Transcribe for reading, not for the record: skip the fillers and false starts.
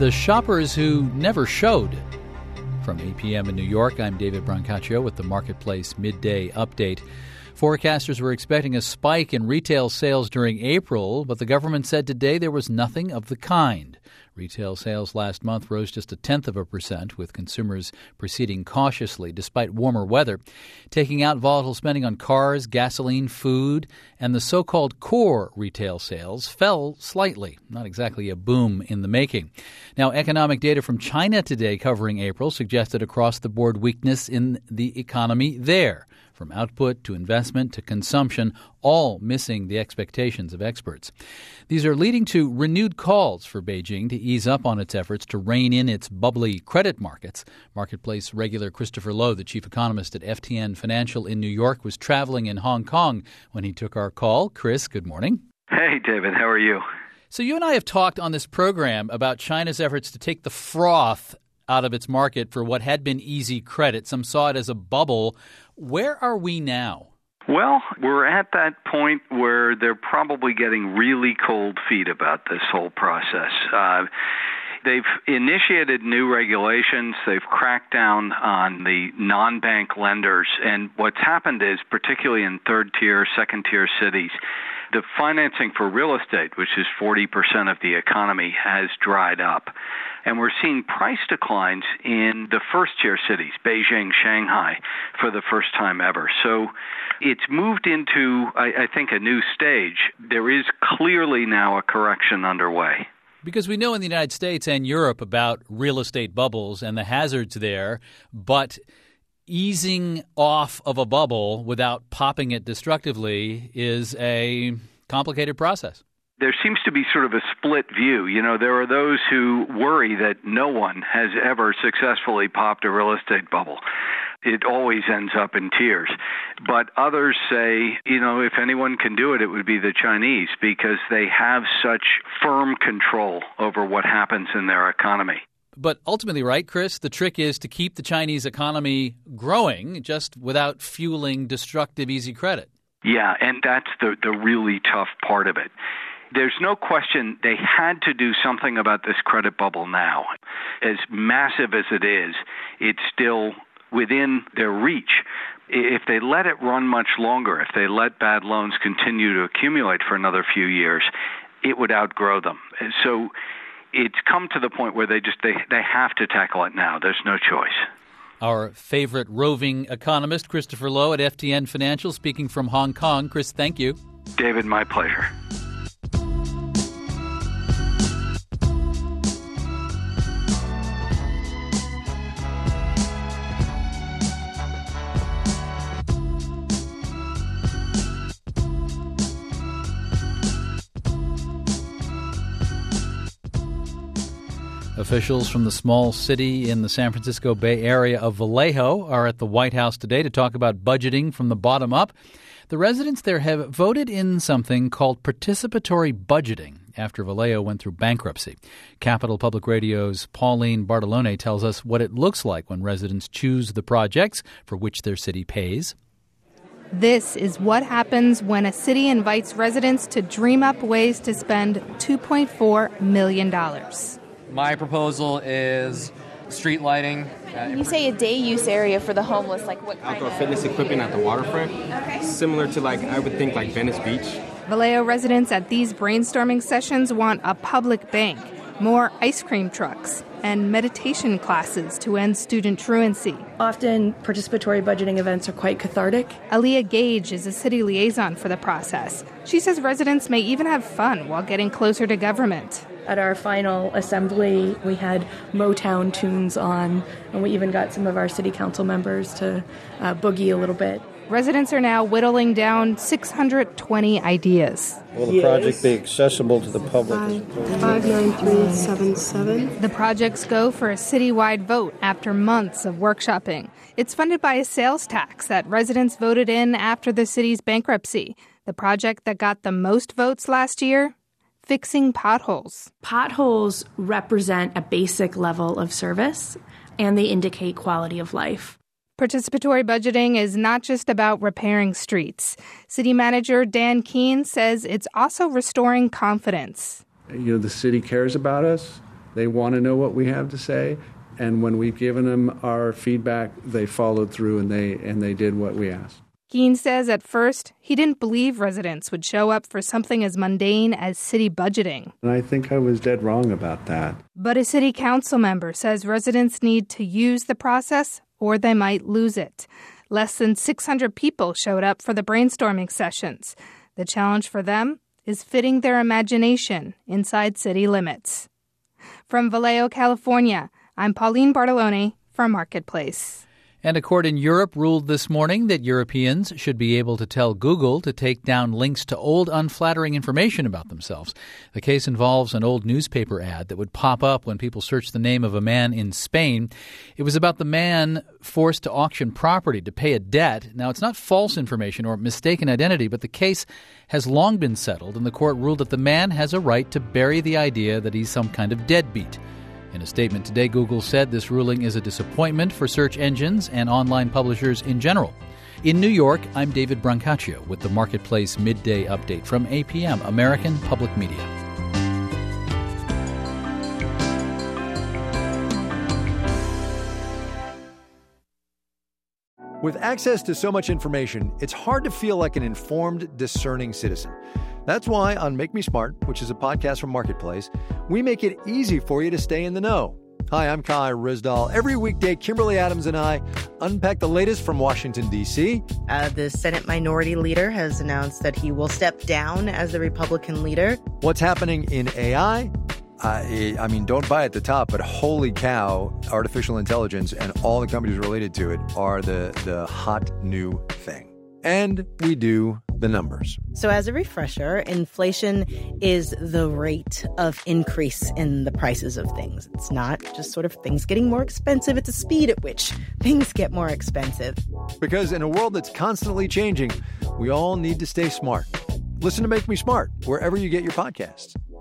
The shoppers who never showed. From 8 p.m. in New York, I'm David Brancaccio with the Marketplace Midday Update. Forecasters were expecting a spike in retail sales during April, but the government said today there was nothing of the kind. Retail sales last month rose just 0.1%, with consumers proceeding cautiously despite warmer weather, taking out volatile spending on cars, gasoline, food, and the so-called core retail sales fell slightly, not exactly a boom in the making. Now, economic data from China today covering April suggested across-the-board weakness in the economy there. From output to investment to consumption, all missing the expectations of experts. These are leading to renewed calls for Beijing to ease up on its efforts to rein in its bubbly credit markets. Marketplace regular Christopher Lowe, the chief economist at FTN Financial in New York, was traveling in Hong Kong when he took our call. Chris, good morning. Hey, David. How are you? So you and I have talked on this program about China's efforts to take the froth out of its market for what had been easy credit. Some saw it as a bubble. Where are we now? Well, we're at that point where they're probably getting really cold feet about this whole process. They've initiated new regulations. They've cracked down on the non-bank lenders. And what's happened is, particularly in third-tier, second-tier cities, the financing for real estate, which is 40% of the economy, has dried up. And we're seeing price declines in the first-tier cities, Beijing, Shanghai, for the first time ever. So it's moved into, I think, a new stage. There is clearly now a correction underway. Because we know in the United States and Europe about real estate bubbles and the hazards there, but easing off of a bubble without popping it destructively is a complicated process. There seems to be sort of a split view. You know, there are those who worry that no one has ever successfully popped a real estate bubble. It always ends up in tears. But others say, you know, if anyone can do it, it would be the Chinese because they have such firm control over what happens in their economy. But ultimately, right, Chris, the trick is to keep the Chinese economy growing just without fueling destructive easy credit. Yeah, and that's the really tough part of it. There's no question they had to do something about this credit bubble now. As massive as it is, it's still within their reach. If they let it run much longer, if they let bad loans continue to accumulate for another few years, it would outgrow them. So it's come to the point where they have to tackle it now. There's no choice. Our favorite roving economist, Christopher Lowe at FTN Financial, speaking from Hong Kong. Chris, thank you. David, my pleasure. Officials from the small city in the San Francisco Bay Area of Vallejo are at the White House today to talk about budgeting from the bottom up. The residents there have voted in something called participatory budgeting after Vallejo went through bankruptcy. Capital Public Radio's Pauline Bartolone tells us what it looks like when residents choose the projects for which their city pays. This is what happens when a city invites residents to dream up ways to spend $2.4 million. My proposal is street lighting. When you say a day use area for the homeless, like what kind outdoor of? fitness equipment at the waterfront. Okay. Similar to I would think Venice Beach. Vallejo residents at these brainstorming sessions want a public bank, more ice cream trucks, and meditation classes to end student truancy. Often participatory budgeting events are quite cathartic. Aaliyah Gage is a city liaison for the process. She says residents may even have fun while getting closer to government. At our final assembly, we had Motown tunes on, and we even got some of our city council members to boogie a little bit. Residents are now whittling down 620 ideas. Will the project be accessible to the public? 59377. The projects go for a citywide vote after months of workshopping. It's funded by a sales tax that residents voted in after the city's bankruptcy. The project that got the most votes last year? Fixing potholes. Potholes represent a basic level of service, and they indicate quality of life. Participatory budgeting is not just about repairing streets. City manager Dan Keene says it's also restoring confidence. The city cares about us. They want to know what we have to say. And when we've given them our feedback, they followed through and they did what we asked. Keene says at first he didn't believe residents would show up for something as mundane as city budgeting. And I think I was dead wrong about that. But a city council member says residents need to use the process or they might lose it. Less than 600 people showed up for the brainstorming sessions. The challenge for them is fitting their imagination inside city limits. From Vallejo, California, I'm Pauline Bartolone for Marketplace. And a court in Europe ruled this morning that Europeans should be able to tell Google to take down links to old, unflattering information about themselves. The case involves an old newspaper ad that would pop up when people search the name of a man in Spain. It was about the man forced to auction property to pay a debt. Now, it's not false information or mistaken identity, but the case has long been settled, and the court ruled that the man has a right to bury the idea that he's some kind of deadbeat. In a statement today, Google said this ruling is a disappointment for search engines and online publishers in general. In New York, I'm David Brancaccio with the Marketplace Midday Update from APM, American Public Media. With access to so much information, it's hard to feel like an informed, discerning citizen. That's why on Make Me Smart, which is a podcast from Marketplace, we make it easy for you to stay in the know. Hi, I'm Kai Rizdal. Every weekday, Kimberly Adams and I unpack the latest from Washington, D.C. The Senate Minority Leader has announced that he will step down as the Republican leader. What's happening in AI? I mean, don't buy at the top, but holy cow, artificial intelligence and all the companies related to it are the hot new thing. And we do the numbers. So as a refresher, inflation is the rate of increase in the prices of things. It's not just sort of things getting more expensive. It's the speed at which things get more expensive. Because in a world that's constantly changing, we all need to stay smart. Listen to Make Me Smart wherever you get your podcasts.